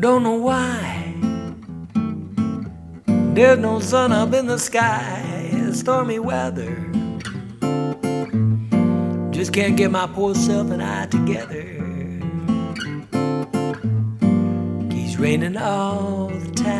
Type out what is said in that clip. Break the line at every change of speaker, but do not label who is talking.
Don't know why. There's no sun up in the sky. Stormy weather. Just can't get my poor self and I together. Keeps raining all the time.